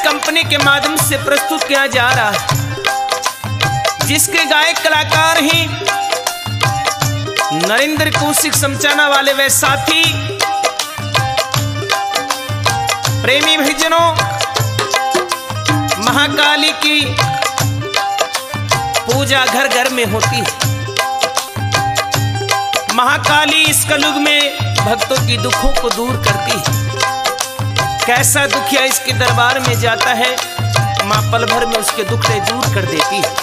Company के माध्यम से प्रस्तुत किया जा रहा है, जिसके गायक कलाकार हैं नरेंद्र कौशिक समचाना वाले वे साथी। प्रेमी भजनों, महाकाली की पूजा घर घर में होती है। महाकाली इस कलयुग में भक्तों की दुखों को दूर करती है। कैसा दुखिया इसके दरबार में जाता है, मां पल भर में उसके दुख दूर कर देती है।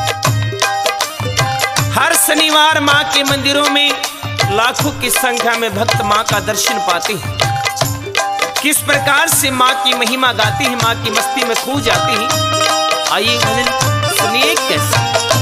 हर शनिवार मां के मंदिरों में लाखों की संख्या में भक्त मां का दर्शन पाते हैं। किस प्रकार से मां की महिमा गाती है, मां की मस्ती में खो जाती है। आइए भजन सुनिए कैसे।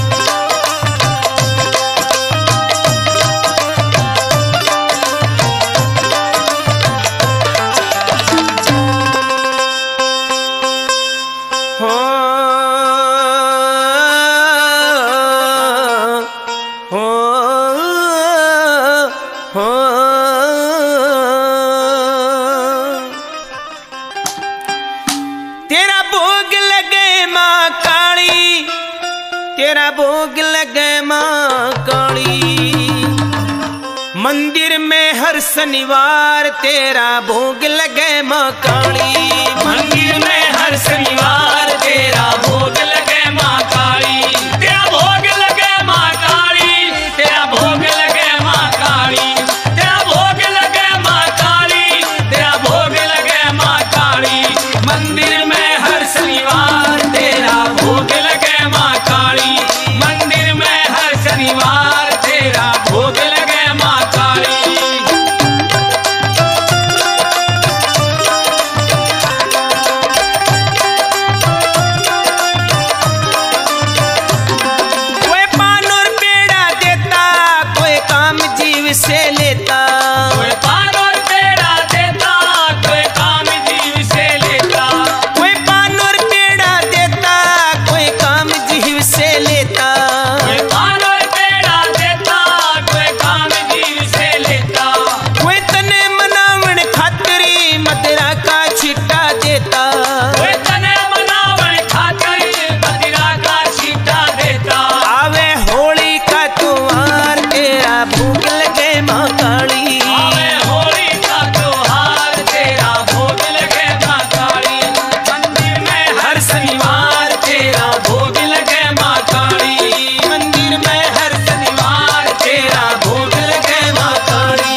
तेरा भोग लगे मां काली, तेरा भोग लगे मां काली, मंदिर में हर शनिवार तेरा भोग लगे मां काली, मंदिर में हर शनिवार तेरा भोग लगे मां काली, तेरा भोग लगे मां काली, तेरा भोग लगे मां काली, तेरा भोग लगे मां काली, तेरा भोग लगे मां काली, मंदिर में हर शनिवार तेरा भोग लगे मां काली, मंदिर में हर शनिवार तेरा भोग लगे मां काली। से लेता कोई पान और पेड़ा देता, कोई काम जीव से लेता, कोई पान और पेड़ा देता, कोई काम जीव से लेता, कोई पान और पेड़ा देता, कोई काम जीव से लेता, कोई तने मनावण खातरी मदिरा का छिट्टा देता, कोई तने मनावण खातिर मदिरा का छीटा देता। आवे होली का त्योहार तेरा भूख लगे मां काली, आवे होली का त्योहार तेरा भोग लगे मां काली, मंदिर में हर शनिवार तेरा भोग लगे मां काली, मंदिर में हर शनिवार तेरा भोग लगे मां काली।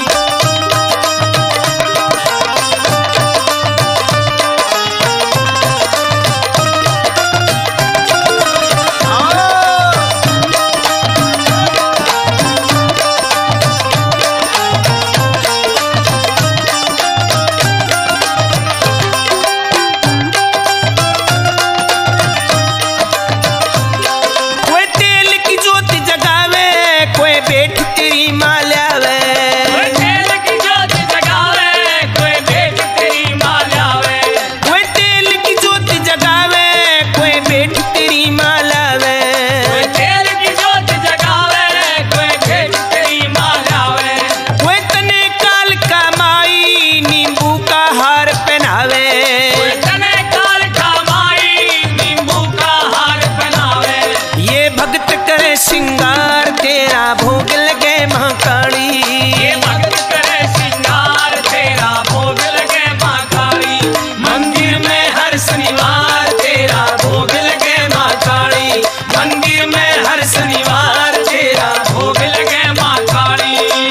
कोई तेल की ज्योति जगावे, कोई बैठ तेरी मां ल्यावे, कोई तेल की ज्योत जगावे, कोई भेंट तेरी मां लावे, कोई तेल की ज्योति जगावे, कोई बैठ तेरी मां लावे, कोई तेल की ज्योत जगावे, कोई भेंट तेरी मां लावे, कोई तने काल का माई नींबू का हार पहनावे, कोई तने काल का माई नींबू का हार बनावे, ये भक्त करे श्रृंगार तेरा भोग लगे मां काली, ये भक्त करे श्रृंगार तेरा भोग लगे मां काली, मंदिर में हर शनिवार तेरा भोग लगे मां काली, मंदिर में हर शनिवार तेरा भोग लगे मां काली।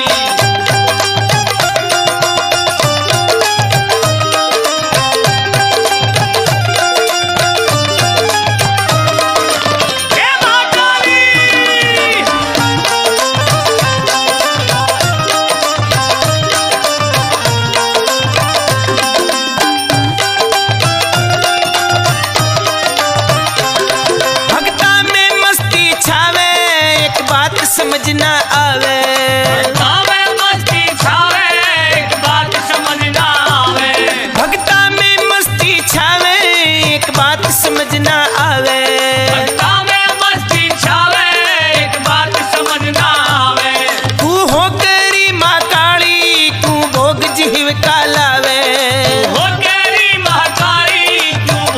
हे मां काली, भक्ता में मस्ती छावे, एक बात समझ ना आवे, आवे मस्ती छावे, एक बात समझ ना आवे, भक्ता में मस्ती छावे, एक बात समझ ना आवे, भक्ता में मस्ती छावे, एक बात समझ ना आवे, तू हो करी मां काली, तू भोग जीव का लावे, हो केरी महाकाली, तू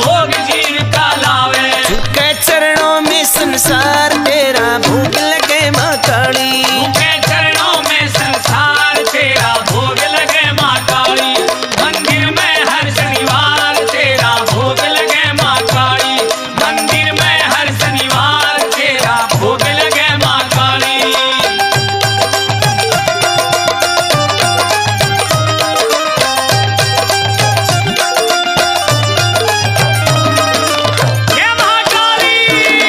संसार तेरा भोग लगे माँ काली। उनके चरणों में संसार तेरा भोग लगे माँ काली। मंदिर में हर शनिवार तेरा भोग लगे माँ काली। मंदिर में हर शनिवार तेरा भोग लगे माँ काली। जय महाकाली।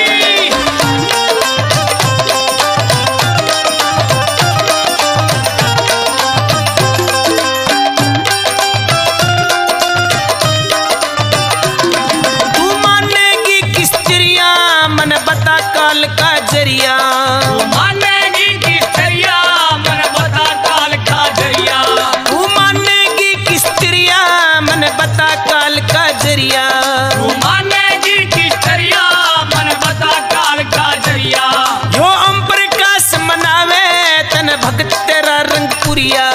तू मानेगी किस जरिया मन बता काल का जरिया। मानेगी किस जरिया मन बता काल का जरिया। तू मानेगी किस जरिया मन बता काल का जरिया। तू मानेगी किस जरिया मन बता काल का जरिया। यो ओम प्रकाश मनावे तन भक्त तेरा रंग पुरिया।